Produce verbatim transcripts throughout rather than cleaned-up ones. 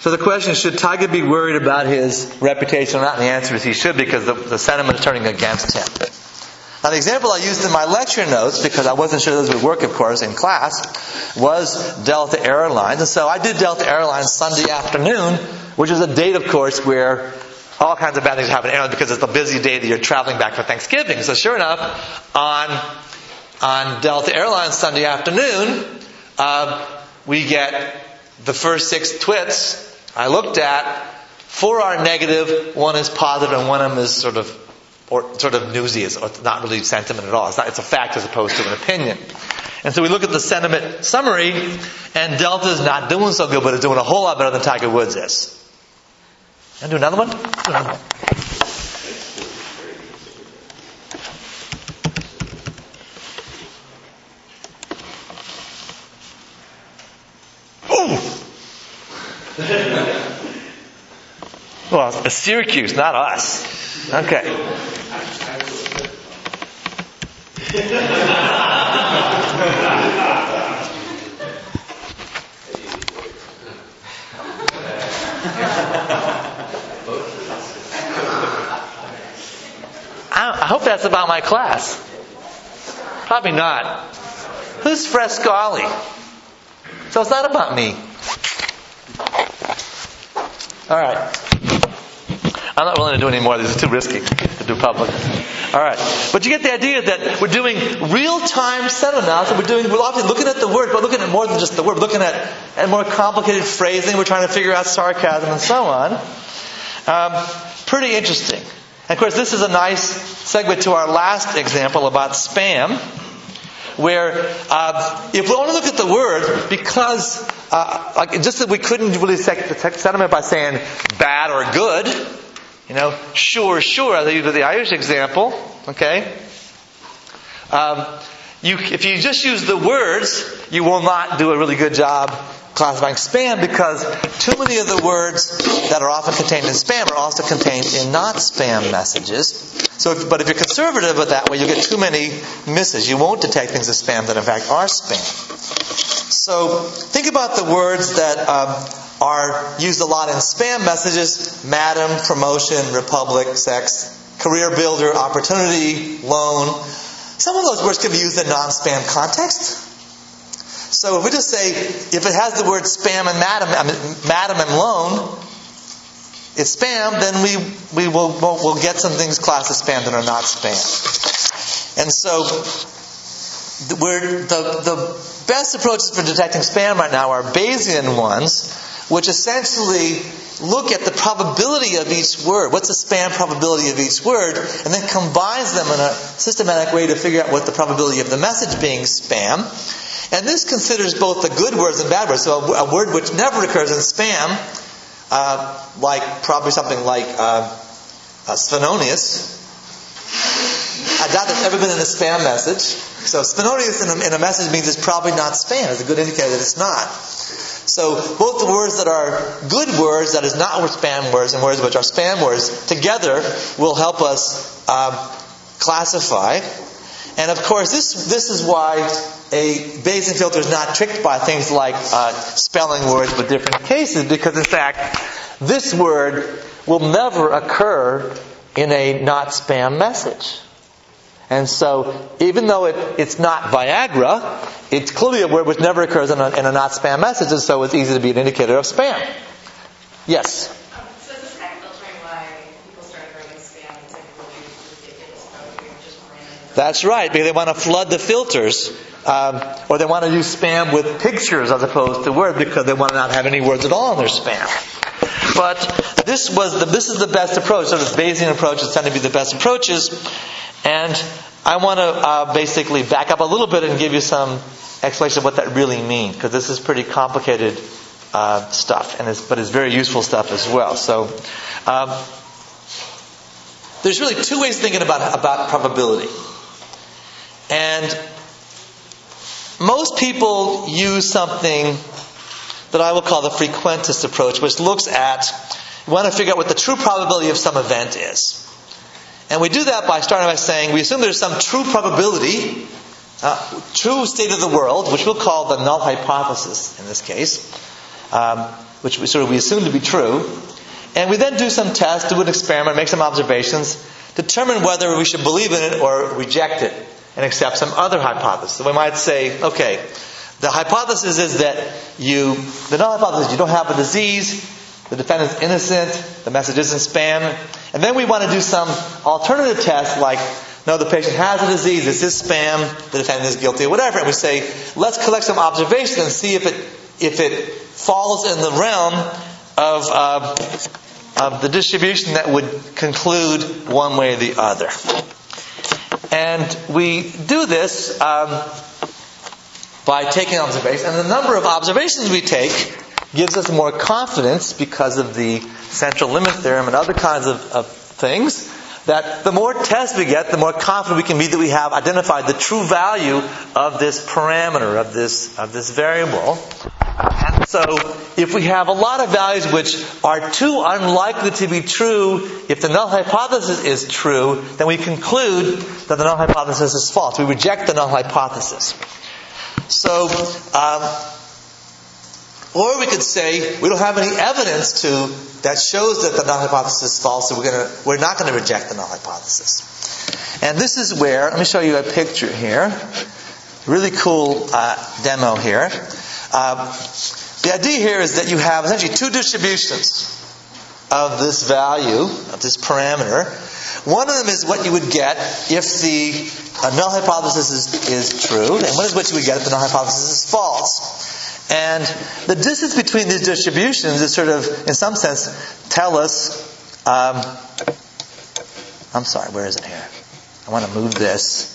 So the question is, should Tiger be worried about his reputation or not? And the answer is he should, because the, the sentiment is turning against him. Now the example I used in my lecture notes, because I wasn't sure this would work, of course, in class, was Delta Airlines. And so I did Delta Airlines Sunday afternoon, which is a date, of course, where all kinds of bad things happen in airlines because it's a busy day that you're traveling back for Thanksgiving. So sure enough, on on Delta Airlines Sunday afternoon, uh, we get the first six twits I looked at. Four are negative, one is positive, and one of them is sort of or sort of newsy. It's not really sentiment at all. It's not, it's a fact as opposed to an opinion. And so we look at the sentiment summary, and Delta is not doing so good, but it's doing a whole lot better than Tiger Woods is. And do another one? Do another one. Well, it's Syracuse, not us. Okay. I hope that's about my class. Probably not. Who's Frescali? So it's not about me. All right. I'm not willing to do any more. This is too risky to do public. All right. But you get the idea that we're doing real-time sentiment analysis. We're doing, we're often looking at the word, but looking at more than just the word. We're looking at, at more complicated phrasing. We're trying to figure out sarcasm and so on. Um, pretty interesting. And of course, this is a nice segue to our last example about spam, where uh, if we only look at the word, because uh, like just that we couldn't really detect sentiment by saying bad or good, you know, sure, sure, as I used the Irish example, okay. Um, you, if you just use the words, you will not do a really good job classifying spam, because too many of the words that are often contained in spam are also contained in not spam messages. So, if, but if you're conservative with that way, you'll get too many misses. You won't detect things as spam that in fact are spam. So think about the words that um, are used a lot in spam messages: madam, promotion, republic, sex, career builder, opportunity, loan. Some of those words can be used in non-spam context. So if we just say, if it has the word spam and madam, I mean, madam and loan, it's spam, then we we will we'll, we'll get some things classed as spam that are not spam. And so the, we're, the the best approaches for detecting spam right now are Bayesian ones, which essentially look at the probability of each word. What's the spam probability of each word? And then combines them in a systematic way to figure out what the probability of the message being spam. And this considers both the good words and bad words. So a, a word which never occurs in spam, uh, like probably something like uh, uh, Svenonius. I doubt that's ever been in a spam message. So Svenonius in a, in a message means it's probably not spam. It's a good indicator that it's not. So both the words that are good words, that is not spam words, and words which are spam words, together will help us um, classify. And of course, this this is why a Bayesian filter is not tricked by things like uh, spelling words with different cases, because in fact, this word will never occur in a not spam message. And so, even though it, it's not Viagra, it's clearly a word which never occurs in a, in a not spam message, and so it's easy to be an indicator of spam. Yes? Um, so is this kind of filtering why people started writing spam and typically ridiculous poetry or just random? That's right, because they want to flood the filters. Um, or they want to use spam with pictures as opposed to words, because they want to not have any words at all in their spam. But this was the, this is the best approach. So this Bayesian approach is tend to be the best approaches. And I want to uh, basically back up a little bit and give you some explanation of what that really means, because this is pretty complicated uh, stuff, and it's, but it's very useful stuff as well. So um, there's really two ways of thinking about about probability, and most people use something that I will call the frequentist approach, which looks at, we want to figure out what the true probability of some event is. And we do that by starting by saying, we assume there's some true probability, uh, true state of the world, which we'll call the null hypothesis in this case, um, which we sort of we assume to be true. And we then do some tests, do an experiment, make some observations, determine whether we should believe in it or reject it and accept some other hypothesis. So we might say, okay, the hypothesis is that you, the null hypothesis, you don't have a disease, the defendant's innocent, the message isn't spam. And then we want to do some alternative test like, no, the patient has a disease, this is spam, the defendant is guilty, or whatever. And we say, let's collect some observations and see if it if it falls in the realm of, uh, of the distribution that would conclude one way or the other. And we do this um, by taking observations. And the number of observations we take gives us more confidence because of the central limit theorem and other kinds of, of things, that the more tests we get, the more confident we can be that we have identified the true value of this parameter, of this of this variable. And so, if we have a lot of values which are too unlikely to be true, if the null hypothesis is true, then we conclude that the null hypothesis is false. We reject the null hypothesis. So, um, or we could say we don't have any evidence to that shows that the null hypothesis is false, so we're going to we're not going to reject the null hypothesis. And this is where, let me show you a picture here. Really cool uh, demo here. Uh, the idea here is that you have essentially two distributions of this value, of this parameter. One of them is what you would get if the uh, null hypothesis is, is true, and one is what you would get if the null hypothesis is false. And the distance between these distributions is sort of, in some sense, tell us, um, I'm sorry, where is it here? I want to move this.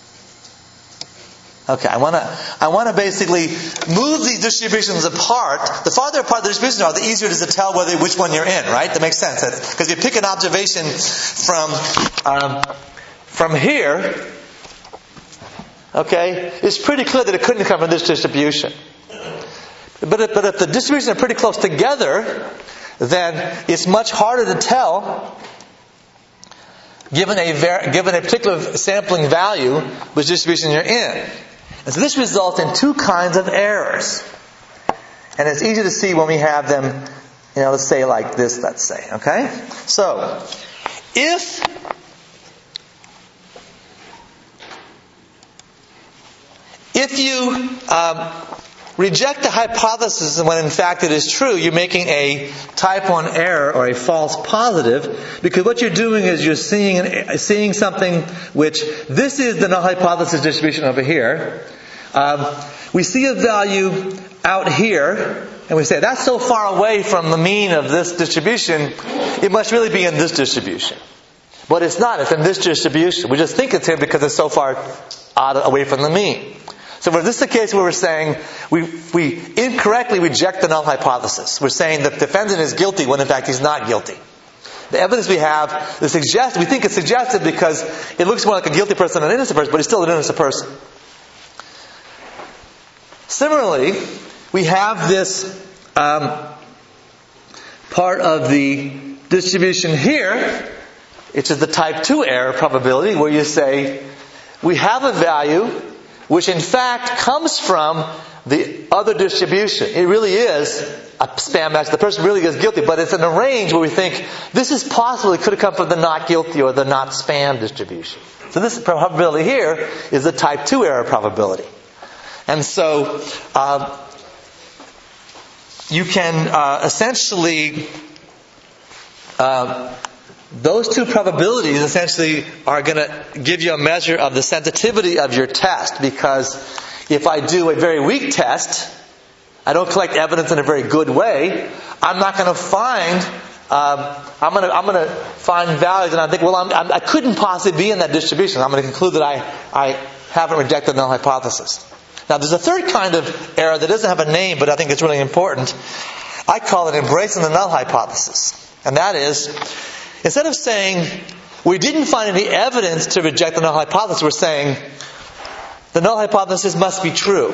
Okay, I want to I want to basically move these distributions apart. The farther apart the distributions are, the easier it is to tell whether which one you're in, right? That makes sense. Because you pick an observation from um, from here, okay, it's pretty clear that it couldn't come from this distribution. But if, but if the distributions are pretty close together, then it's much harder to tell, given a ver- given a particular sampling value, which distribution you're in. And so this results in two kinds of errors. And it's easy to see when we have them, you know, let's say like this, let's say, okay? So, if if you um, reject the hypothesis when in fact it is true, you're making a type one error or a false positive, because what you're doing is you're seeing seeing something which, this is the null hypothesis distribution over here. Um, we see a value out here, and we say that's so far away from the mean of this distribution, it must really be in this distribution. But it's not, it's in this distribution. We just think it's here because it's so far out, away from the mean. So this is the case where we're saying we we incorrectly reject the null hypothesis. We're saying the defendant is guilty when in fact he's not guilty. The evidence we have, the suggest, we think it's suggested because it looks more like a guilty person than an innocent person, but he's still an innocent person. Similarly, we have this um, part of the distribution here, which is the type two error probability, where you say we have a value which in fact comes from the other distribution. It really is a spam match. The person really is guilty, but it's in a range where we think this is possible. It could have come from the not guilty or the not spam distribution. So this probability here is the type two error probability. And so um, you can uh, essentially uh, those two probabilities essentially are going to give you a measure of the sensitivity of your test, because if I do a very weak test, I don't collect evidence in a very good way, I'm not going to find um, I'm going to I'm going to find values, and I think, well, I'm, I'm, I couldn't possibly be in that distribution. I'm going to conclude that I I haven't rejected the null hypothesis. Now, there's a third kind of error that doesn't have a name, but I think it's really important. I call it embracing the null hypothesis, and that is, instead of saying we didn't find any evidence to reject the null hypothesis, we're saying the null hypothesis must be true.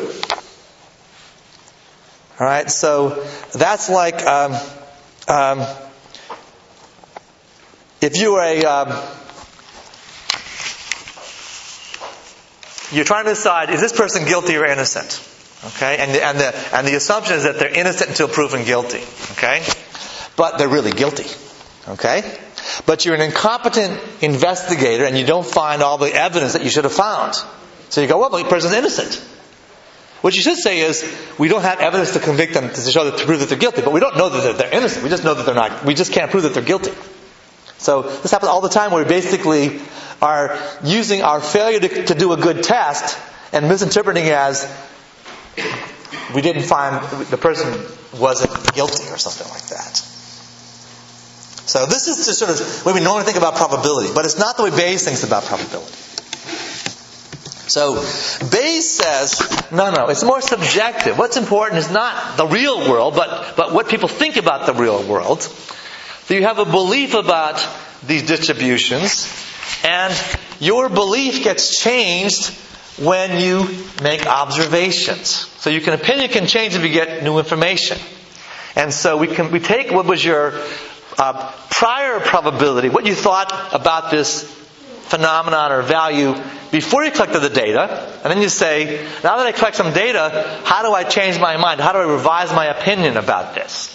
All right, so that's like um, um, if you were a um, you're trying to decide, is this person guilty or innocent? Okay? And the, and the, and the assumption is that they're innocent until proven guilty. Okay? But they're really guilty. Okay? But you're an incompetent investigator and you don't find all the evidence that you should have found. So you go, well, the person's innocent. What you should say is, we don't have evidence to convict them to show that to prove that they're guilty, but we don't know that they're, they're innocent. We just know that they're not. We just can't prove that they're guilty. So this happens all the time, where we basically are using our failure to, to do a good test and misinterpreting it as we didn't find the person wasn't guilty or something like that. So this is just sort of the way we normally think about probability, but it's not the way Bayes thinks about probability. So Bayes says, no, no, it's more subjective. What's important is not the real world, but, but what people think about the real world. So you have a belief about these distributions, and your belief gets changed when you make observations. So your opinion can change if you get new information. And so we can we take what was your uh, prior probability, what you thought about this phenomenon or value before you collected the data, and then you say, now that I collect some data, how do I change my mind? How do I revise my opinion about this?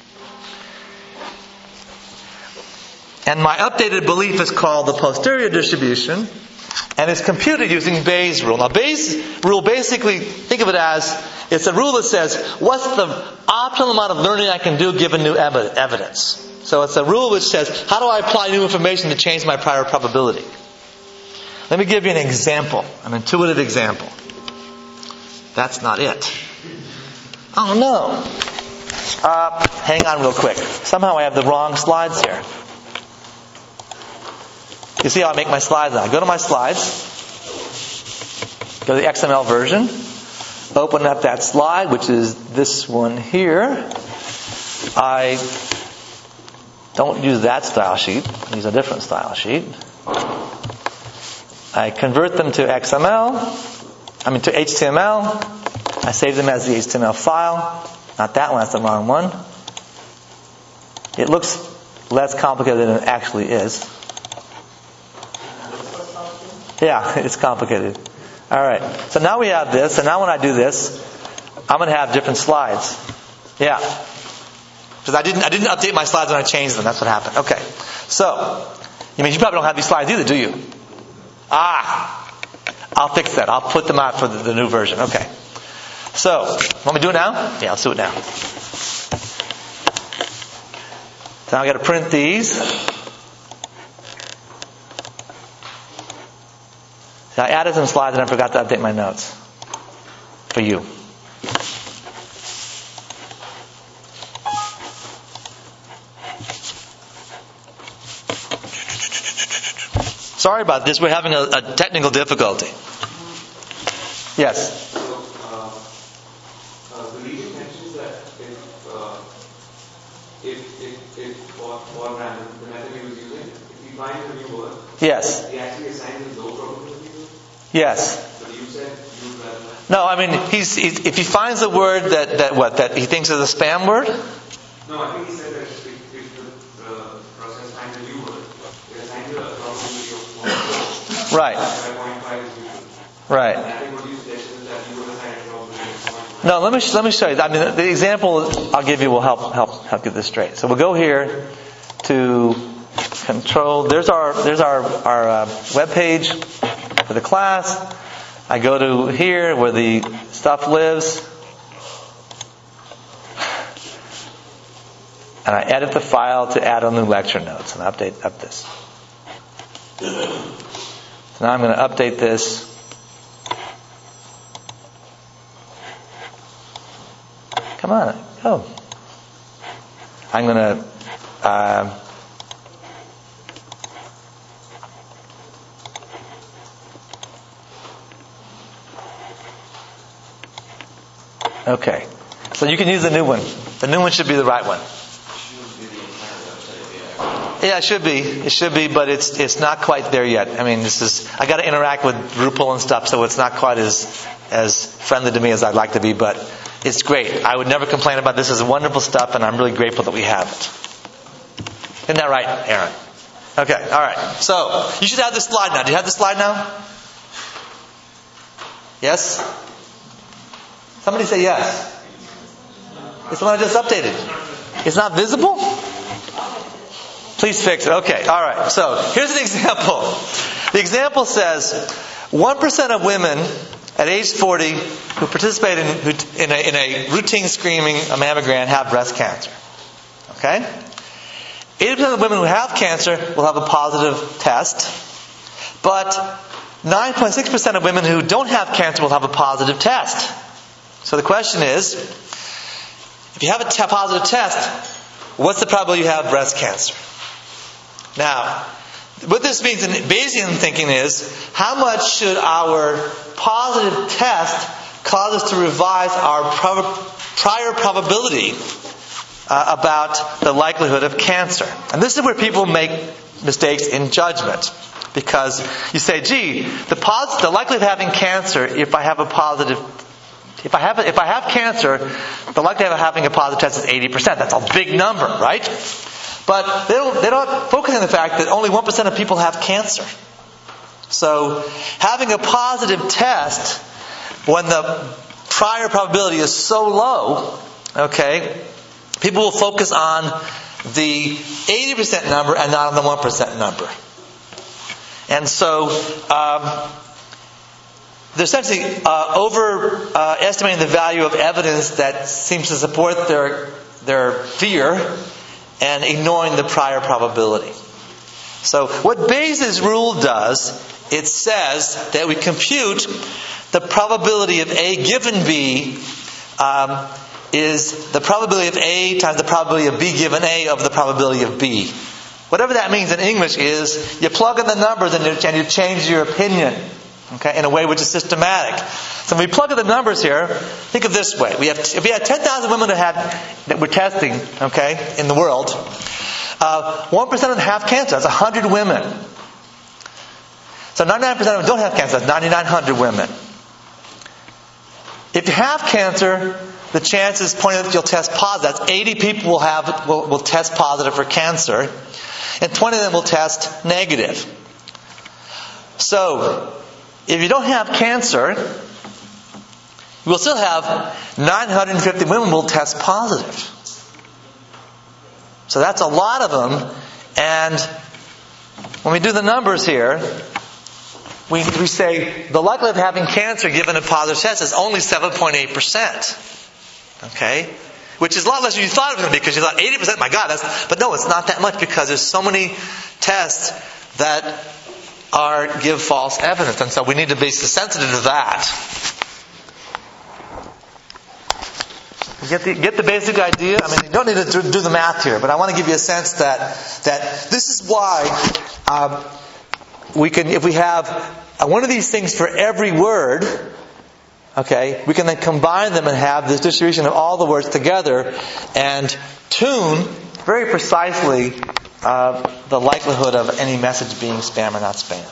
And my updated belief is called the posterior distribution, and it's computed using Bayes' rule. Now, Bayes' rule, basically, think of it as, it's a rule that says, what's the optimal amount of learning I can do given new ev- evidence? So it's a rule which says, how do I apply new information to change my prior probability? Let me give you an example, an intuitive example. That's not it. Oh no. Uh, hang on real quick. Somehow I have the wrong slides here. You see how I make my slides now. I go to my slides, go to the X M L version, open up that slide, which is this one here. I don't use that style sheet. I use a different style sheet. I convert them to X M L, I mean to H T M L. I save them as the H T M L file. Not that one, that's the wrong one. It looks less complicated than it actually is. Yeah, it's complicated. Alright, so now we have this, and now when I do this, I'm going to have different slides. Yeah. Because I didn't, I didn't update my slides when I changed them, that's what happened. Okay. So, you mean you probably don't have these slides either, do you? Ah! I'll fix that. I'll put them out for the, the new version. Okay. So, want me to do it now? Yeah, let's do it now. So now I've got to print these. So I added some slides and I forgot to update my notes. For you. Sorry about this. We're having a, a technical difficulty. Yes? So, uh, uh, the reading mentions that if, uh, if, if, if for, for random, the method he was using, if he finds a new word, yes. he actually assigns a low probability to it? Yes. But you said you would rather that. No, I mean, he's, he's if he finds a word that, that what, that he thinks is a spam word? No, I think he said that if, if the uh, process finds a new word, it assigns a probability of one. Right. zero point five is usual. Right. And I think what you suggested is that you would assign a probability of zero point five. No, let me let me show you. I mean, the example I'll give you will help help help get this straight. So we'll go here to control. There's our there's our our uh, web page for the class. I go to here where the stuff lives, and I edit the file to add on new lecture notes and update up this. So now I'm going to update this. Come on, go. I'm going to uh, okay. So you can use the new one. The new one should be the right one. Yeah, it should be. It should be, but it's it's not quite there yet. I mean, this is I got to interact with Drupal and stuff, so it's not quite as as friendly to me as I'd like to be. But it's great. I would never complain about this. This is wonderful stuff, and I'm really grateful that we have it. Isn't that right, Aaron? Okay. All right. So you should have this slide now. Do you have this slide now? Yes. Somebody say yes. It's the one I just updated. It's not visible? Please fix it. Okay, all right. So here's an example. The example says one percent of women at age forty who participate in, in, a, in a routine screening, a mammogram, have breast cancer. Okay? eighty percent of women who have cancer will have a positive test. But nine point six percent of women who don't have cancer will have a positive test. So the question is, if you have a t- positive test, what's the probability you have breast cancer? Now, what this means in Bayesian thinking is, how much should our positive test cause us to revise our prob- prior probability uh, about the likelihood of cancer? And this is where people make mistakes in judgment. Because you say, gee, the, pos- the likelihood of having cancer, if I have a positive, if I have a, if I have cancer, the likelihood of having a positive test is eighty percent. That's a big number, right? But they don't, they're not focusing on the fact that only one percent of people have cancer. So, having a positive test when the prior probability is so low, okay, people will focus on the eighty percent number and not on the one percent number. And so, um, they're essentially uh, overestimating uh, the value of evidence that seems to support their their fear, and ignoring the prior probability. So what Bayes' rule does, it says that we compute the probability of A given B um, is the probability of A times the probability of B given A of the probability of B. Whatever that means in English is you plug in the numbers and you, and you change your opinion, okay, in a way which is systematic. So when we plug in the numbers here, think of this way: we have if we had ten thousand women that had that we're testing, okay, in the world, uh, one percent of them have cancer. That's a hundred women. So ninety-nine percent of them don't have cancer. That's ninety-nine hundred women. If you have cancer, the chances pointing that you'll test positive. That's eighty people will have will, will test positive for cancer, and twenty of them will test negative. So, if you don't have cancer, you will still have nine hundred fifty women will test positive. So that's a lot of them. And when we do the numbers here, we, we say the likelihood of having cancer given a positive test is only seven point eight percent. Okay? Which is a lot less than you thought it was going to be, because you thought eighty percent, my God, that's, but no, it's not that much, because there's so many tests that are give false evidence. And so we need to be sensitive to that. Get the, get the basic idea? I mean, you don't need to do the math here, but I want to give you a sense that that this is why um, we can, if we have one of these things for every word, okay, we can then combine them and have this distribution of all the words together and tune very precisely uh, the likelihood of any message being spam or not spam.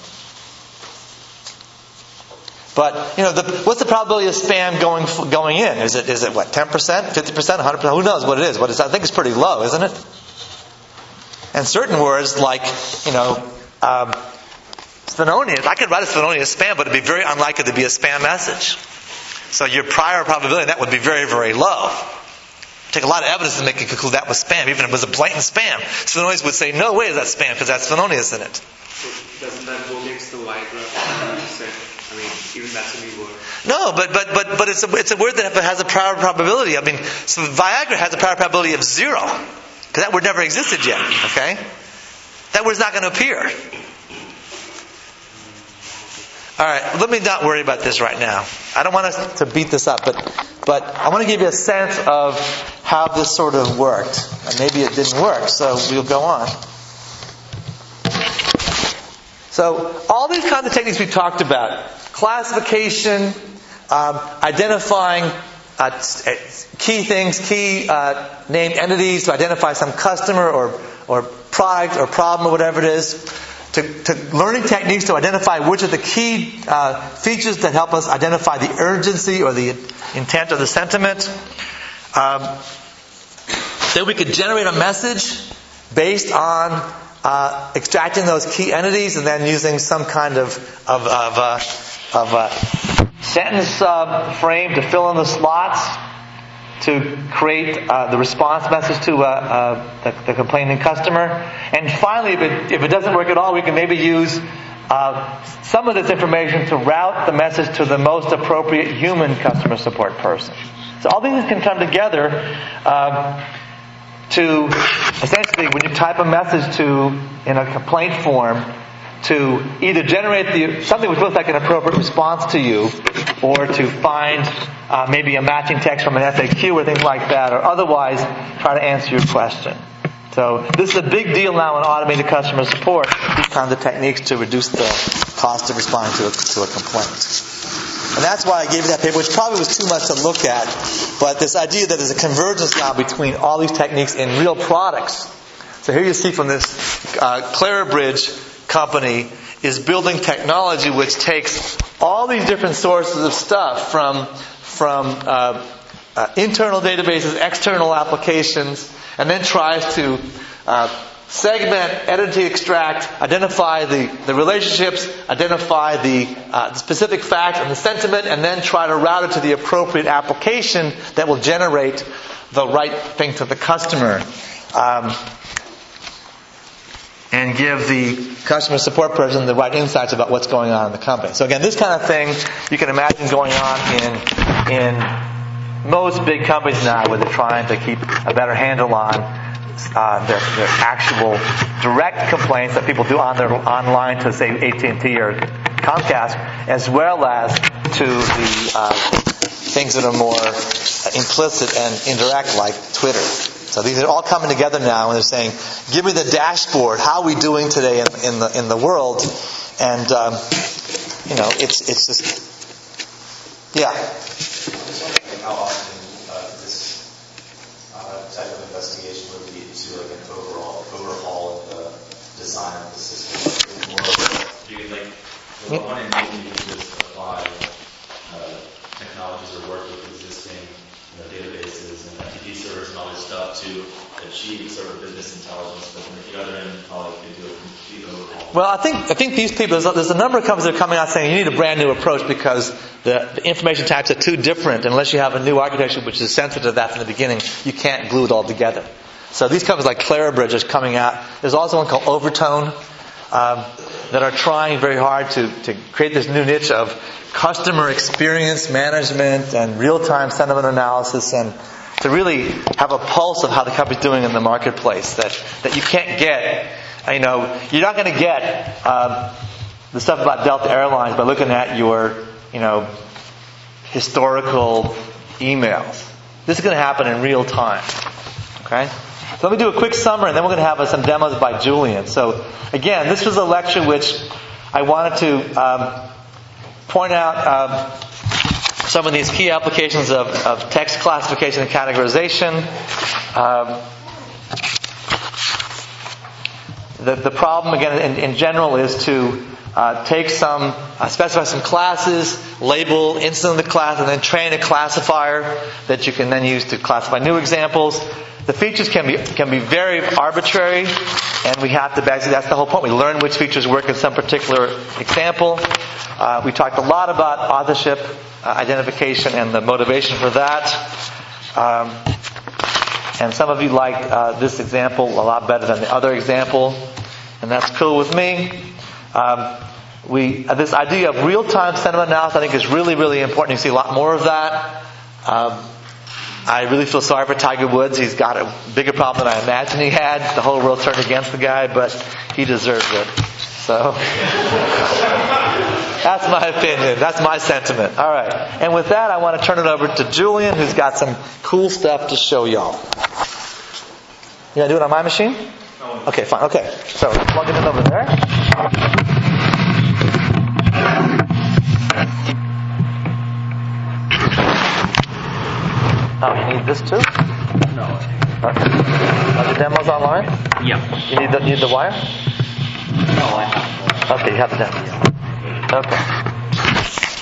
But, you know, the, what's the probability of spam going going in? Is it, is it what, ten percent, fifty percent, one hundred percent? Who knows what it is? What is, I think it's pretty low, isn't it? And certain words like, you know, um, Svenonius, I could write a Svenonius spam, but it'd be very unlikely to be a spam message. So your prior probability, that would be very, very low. Take a lot of evidence to make you conclude that was spam, even if it was a blatant spam. Svenonius would say, no way is that spam, because that's Svenonius in it. So doesn't that go against the Viagra? I mean, even that's a new word. No, but but but but it's a it's a word that has a prior probability. I mean, so Viagra has a prior probability of zero, because that word never existed yet. Okay, that word's not going to appear. All right, let me not worry about this right now. I don't want us to beat this up, but but I want to give you a sense of how this sort of worked. And maybe it didn't work, so we'll go on. So all these kinds of techniques we talked about: classification, um, identifying uh, key things, key uh, named entities to identify some customer or or product or problem or whatever it is. To, to learning techniques to identify which are the key uh, features that help us identify the urgency or the intent or the sentiment. Um, then we could generate a message based on uh, extracting those key entities and then using some kind of of of, uh, of uh, sentence uh, frame to fill in the slots, to create uh, the response message to uh, uh, the, the complaining customer. And finally, if it, if it doesn't work at all, we can maybe use uh, some of this information to route the message to the most appropriate human customer support person. So all these can come together um, to essentially, when you type a message to in a complaint form, to either generate the, something which looks like an appropriate response to you, or to find uh, maybe a matching text from an F A Q or things like that, or otherwise try to answer your question. So this is a big deal now in automated customer support, these kinds of techniques to reduce the cost of responding to a, to a complaint. And that's why I gave you that paper, which probably was too much to look at, but this idea that there's a convergence now between all these techniques in real products. So here you see from this uh, Clarabridge company is building technology which takes all these different sources of stuff from from uh, uh, internal databases, external applications, and then tries to uh, segment, edit, extract, identify the, the relationships, identify the, uh, the specific fact and the sentiment, and then try to route it to the appropriate application that will generate the right thing to the customer. Um, and give the customer support person the right insights about what's going on in the company. So again, this kind of thing you can imagine going on in in most big companies now, where they're trying to keep a better handle on uh, their, their actual direct complaints that people do on their online to, say, A T and T or Comcast, as well as to the uh, things that are more implicit and indirect, like Twitter. So these are all coming together now, and they're saying, "Give me the dashboard. How are we doing today in, in the in the world?" And um, you know, it's it's just yeah. I was wondering how often uh, this uh, type of investigation would lead to like an overall overhaul of the design of the system. Like, more of a, you like the one in maybe you could just apply uh, technologies or work with existing you know, databases and F T P servers and all this stuff to achieve sort of business intelligence, but on the other end, probably could do a complete overhaul. Well, I think I think these people, there's a, there's a number of companies that are coming out saying you need a brand new approach because the, the information types are too different. Unless you have a new architecture which is sensitive to that from the beginning, you can't glue it all together. So these companies like Clarabridge is coming out. There's also one called Overtone um, that are trying very hard to, to create this new niche of customer experience management and real-time sentiment analysis, and to really have a pulse of how the company's doing in the marketplace that, that you can't get. You know, you're not going to get um, the stuff about Delta Airlines by looking at your, you know, historical emails. This is going to happen in real time. Okay? So let me do a quick summary, and then we're going to have some demos by Julian. So again, this was a lecture which I wanted to um, point out um, some of these key applications of, of text classification and categorization. Um, the, the problem, again, in, in general, is to uh, take some, uh, specify some classes, label instance of the class, and then train a classifier that you can then use to classify new examples. The features can be can be very arbitrary, and we have to basically, that's the whole point. We learn which features work in some particular example. Uh, we talked a lot about authorship uh, identification and the motivation for that. Um, and some of you liked uh, this example a lot better than the other example, and that's cool with me. Um, we uh, this idea of real-time sentiment analysis, I think, is really, really important. You see a lot more of that. Um, I really feel sorry for Tiger Woods. He's got a bigger problem than I imagined he had. The whole world turned against the guy, but he deserves it. So that's my opinion. That's my sentiment. All right. And with that, I want to turn it over to Julian, who's got some cool stuff to show y'all. You gonna do it on my machine? Okay, fine. Okay. So plug it in over there. Oh, you need this too? No. Okay. Are the demos online? Yeah. You need the, need the wire? No, I have. Okay, you have the demo. Okay.